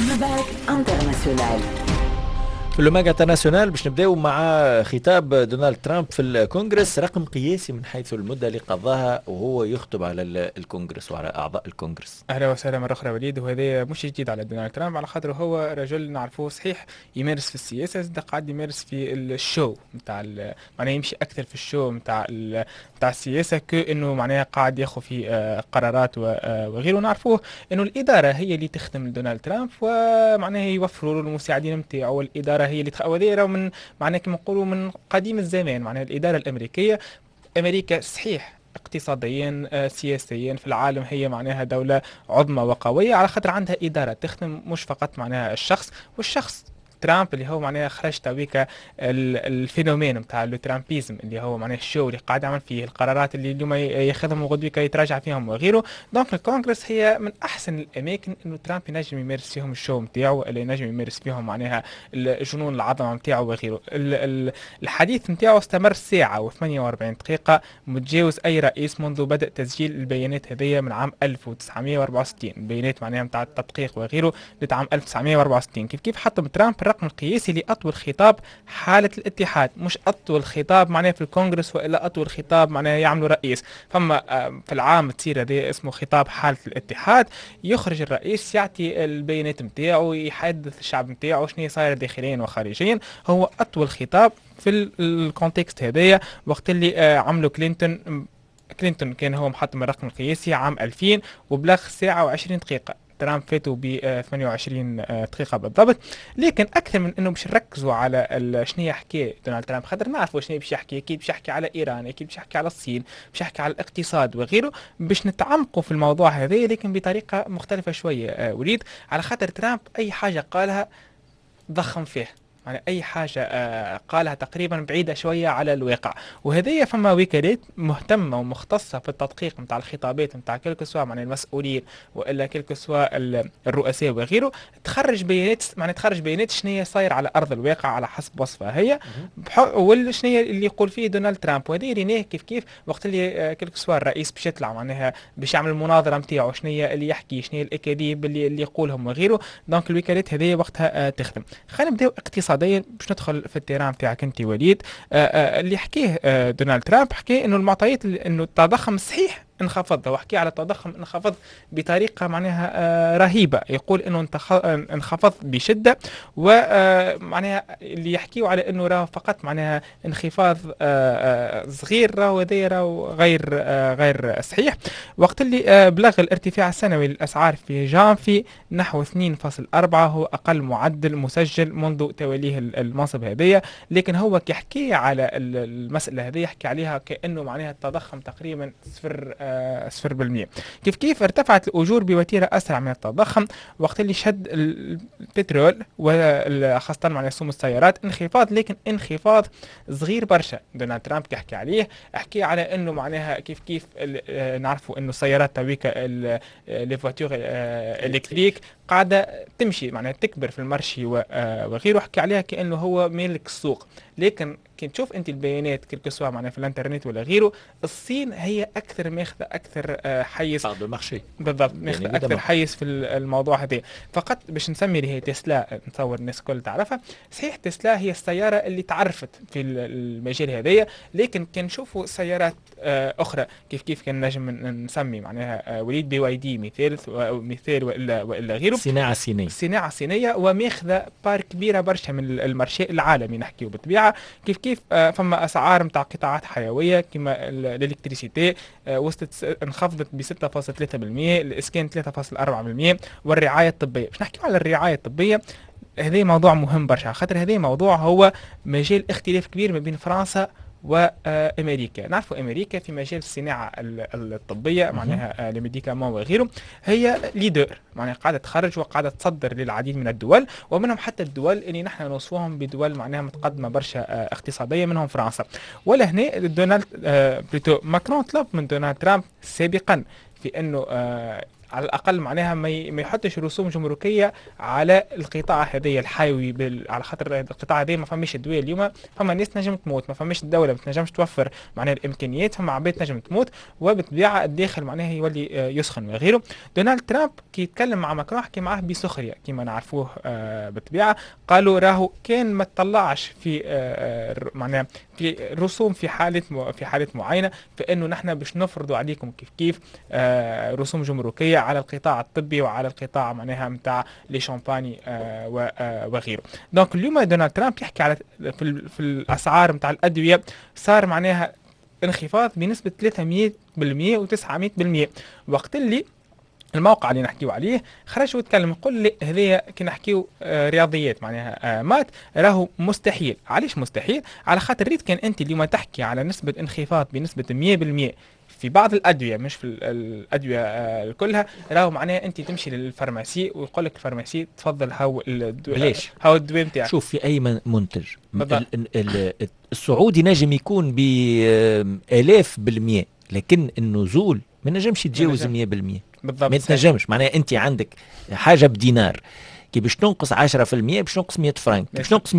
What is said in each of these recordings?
Nabad International. في اللوماج انترناسيونال باش نبداو مع خطاب دونالد ترامب في الكونغرس، رقم قياسي من حيث المدة اللي قضاها وهو يخطب على الكونغرس وعلى أعضاء الكونغرس. اهلا وسهلا مره اخرى وليد. وهذا مش جديد على دونالد ترامب، على خاطر هو رجل نعرفوه صحيح يمارس في السياسه، زاد قاعد يمارس في الشو نتاع معناها يمشي اكثر في الشو نتاع السياسه كانه معناها قاعد ياخذ في قرارات وغيره. نعرفوه انه الاداره هي اللي تخدم دونالد ترامب، ومعناها يوفروا له المساعدين نتاعو، والاداره هي اللي وهذا من معناها كما نقولوا من قديم الزمان. معناها الاداره الامريكيه، امريكا صحيح اقتصاديا سياسيا في العالم هي معناها دولة عظمى وقوية، على خاطر عندها إدارة تخدم مش فقط معناها الشخص، والشخص ترامب اللي هو معناها خرج تويكا الفينومين نتاع الترامبيزم اللي هو معناها الشو اللي قاعد يعمل فيه، القرارات اللي اليوم ياخذهم وغدويكا يتراجع فيهم وغيره. دونك الكونغرس هي من احسن الاماكن انه ترامب ينجم يمارس فيهم الشو نتاعو، اللي ينجم يمارس فيهم معناها الجنون العظمه نتاعو وغيره. الحديث نتاعو استمر ساعه و48 دقيقه، متجاوز اي رئيس منذ بدء تسجيل البيانات هذيا من عام 1964. البيانات معناها نتاع التدقيق وغيره لعام 1964. كيف حطم ترامب الرقم القياسي لأطول خطاب حالة الاتحاد، مش أطول خطاب معناه في الكونغرس وإلا أطول خطاب معناه يعملوا رئيس. فما في العام تصير هذا اسمه خطاب حالة الاتحاد، يخرج الرئيس يعطي البيانات نتاعو، يحدث الشعب نتاعو شنو صاير داخليا وخارجيا. هو أطول خطاب في الكونتكست هذايا. وقت اللي عملوا كلينتون كان هو محطم الرقم القياسي عام 2000 وبلغ ساعة و20 دقيقة. ترامب فاتوا ب 28 دقيقة بالضبط. لكن أكثر من أنه باش نركزوا على شنو يحكي دونالد ترامب، خاطر نعرفوا شنو باش يحكي، أكيد باش يحكي على إيران، أكيد باش يحكي على الصين، باش يحكي على الاقتصاد وغيره، باش نتعمقوا في الموضوع هذا لكن بطريقة مختلفة شوية وليد. على خاطر ترامب أي حاجة قالها ضخم فيه، يعني أي حاجة قالها تقريبا بعيدة شوية على الواقع. وهذه فما وكالات مهتمة ومختصة في التدقيق متاع الخطابات متاع كلك سواء معناها المسؤولين وإلا كلك سواء الرؤساء وغيره، تخرج بيانات شنو صاير على أرض الواقع على حسب وصفها هي، والشنو اللي يقول فيه دونالد ترامب. وهذه ريناه كيف وقت اللي كلك سواء الرئيس باش يطلع معناها باش يعمل المناظرة نتاعو، شنو اللي يحكي، شنو الأكاذيب اللي يقولهم وغيره. دونك الوكالات هذه وقتها تخدم. خلينا نبداو اقتصاديا باش ندخل في التيران تاعك انت وليد. اللي حكيه دونالد ترامب، حكي انه المعطيات انه التضخم صحيح انخفض، وحكي على التضخم انخفض بطريقة معناها رهيبة. يقول انه انخفض بشدة، ومعناها اللي يحكيوا على انه راه فقط معناها انخفاض صغير، راه هذا راه غير صحيح. وقت اللي بلغ الارتفاع السنوي للأسعار في جانفي نحو 2.4، هو أقل معدل مسجل منذ توليه المنصب هذايا. لكن هو كيحكي على المسألة هذه يحكي عليها كأنه معناها التضخم تقريبا 0%. كيف ارتفعت الأجور بوتيرة أسرع من التضخم. وقت اللي شد البترول وخاصة مع سوم السيارات انخفاض، لكن انخفاض صغير برشا. دونالد ترامب كيحكي عليه، احكي على انه معناها كيف نعرفوا انه السيارات تويكا لي فواتور الكتريك قاعدة تمشي معناها تكبر في المرشي وغيره، حكي عليها كأنه هو مالك السوق. لكن كي تشوف انت البيانات كل سواء معناها في الانترنت ولا غيره، الصين هي اكثر ماخذه اكثر حيز بالضبط، ماخذه يعني اكثر حيز في الموضوع هذا. فقط باش نسمي اللي هي تسلا، نتصور الناس الكل تعرفها. صحيح تسلا هي السياره اللي تعرفت في المجال هذايا، لكن كان نشوفوا سيارات اخرى كيف كان نجم نسمي معناها وليد بي واي دي مثال ولا غيره، صناعه صينيه وماخذه بار كبيره برشا من المارشي العالمي. نحكيو بالطبيعه كيف فما اسعار نتاع قطاعات حيويه كما الالكتريسيتي وصلت انخفضت ب 6.3%، الاسكان 3.4%، والرعايه الطبيه. باش نحكيو على الرعايه الطبيه، هذا موضوع مهم برشا، خاطر هذا موضوع هو مجال اختلاف كبير ما بين فرنسا وامريكا. نعرفوا امريكا في مجال الصناعه الطبيه معناها الميديكامون وغيره هي ليدر، معناها قاعده تخرج وقاعده تصدر للعديد من الدول، ومنهم حتى الدول اللي نحن نوصفوهم بدول معناها متقدمه برشا اقتصاديا، منهم فرنسا. ولا هنا ماكرون طلب من دونالد ترامب سابقا في انه على الاقل معناها ما يحطش رسوم جمركيه على القطاع هذايا الحيوي على خاطر القطاع هذا ما فماش ادويه اليوم، فما ناس نجم تموت، ما فماش الدوله ما تنجمش توفر معناها الامكانيات، فما عباد نجم تموت، وبالطبيعه الداخل معناها يولي يسخن وغيره. دونالد ترامب كي يتكلم مع ماكرون حكي معاه بسخريه كما نعرفوه بالطبيعه، قالوا راهو كان ما تطلعش في معناها في رسوم في حالة معينة، فإنه نحن باش نفرضوا عليكم كيف رسوم جمركية على القطاع الطبي وعلى القطاع معناها متاع لي شامباني وغيره. دونك اليوم دونالد ترامب يحكي على في الأسعار متاع الأدوية صار معناها انخفاض بنسبة 300% و900%، وقت اللي الموقع اللي نحكيو عليه خرج ويتكلم يقول لي هذيا كي نحكيو رياضيات معناها مات راهو مستحيل. علاش مستحيل؟ على خاطر ريت كان انت اليوم تحكي على نسبة انخفاض بنسبة 100% في بعض الادويه مش في الادويه كلها، راهو معناها انت تمشي للفارماسي ويقول لك الفارماسي تفضل هاو بلاش هاو الدواء نتاعك. شوف في اي منتج السعودي نجم يكون بآلاف بالمية، لكن النزول ما نجمش يتجاوز 100%. بالضبط ما تنجمش، معناها انت عندك حاجه بدينار كي باش تنقص 10% باش تنقص 100 فرنك، باش تنقص 220%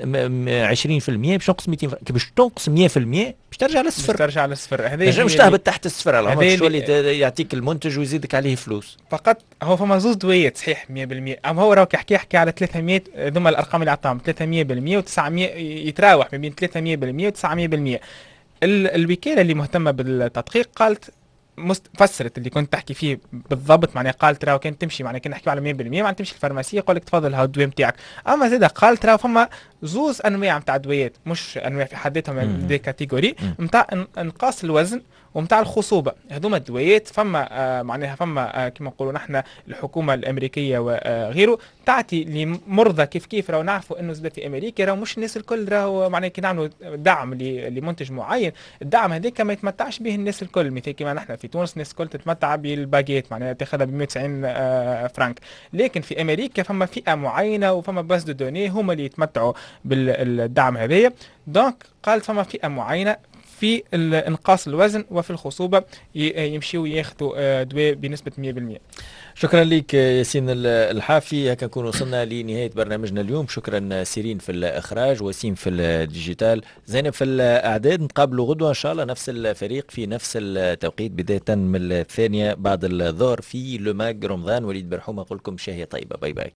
باش تنقص 200 فرنك، كي باش تنقص 100% باش ترجع للصفر. ترجع للصفر. هذا نجمش تهبط تحت الصفر على ما تولي يعطيك المنتج ويزيدك عليه فلوس. فقط هو فما زوز دويات صحيح 100%، اما هو راهو يحكي على 300 ذوما الارقام اللي عطاهم 300% و900 يتراوح ما بين 300% و900%. الوكاله اللي مهتمه بالتدقيق قالت فسرت اللي كنت تحكي فيه بالضبط، معناها قالت راهو كان تمشي معناها كان نحكيو على 100% معناها تمشي الفارماسيه يقول لك تفضل هاو الدواء نتاعك. اما زيد قالت راهو فما زوز انواع نتاع دوايات، مش انواع في حد ذاتهم دي كاتيجوري نتاع انقاص الوزن ومتاع الخصوبه. هذوما الدوايات فما معناها فما كما نقولوا نحن الحكومه الامريكيه وغيره تعطي لمرضى كيف راهو نعرفوا انه زاد في امريكا راهو مش الناس الكل راهو معناها كي نعملوا دعم لمنتج معين، الدعم هذاك ما يتمتعش به الناس الكل. مثل كما نحن في تونس الناس الكل تتمتع بالباجيت معناها تاخذها ب 190 فرنك، لكن في امريكا فما فئه معينه وفما باز دو دوني هما اللي يتمتعوا بالدعم هذايا. دونك قالت فما فئه معينه في انقاص الوزن وفي الخصوبة يمشيوا ياخذوا دواء بنسبة 100%. شكرا لك ياسين الحافي. هكا نكون وصلنا لنهاية برنامجنا اليوم. شكرا سيرين في الإخراج، وسيم في الديجيتال، زينب في الإعداد. نتقابلوا غدوة إن شاء الله نفس الفريق في نفس التوقيت بداية من 2 بعد الظهر في لوماج رمضان. وليد برحومة أقول لكم شهية طيبة. باي باي.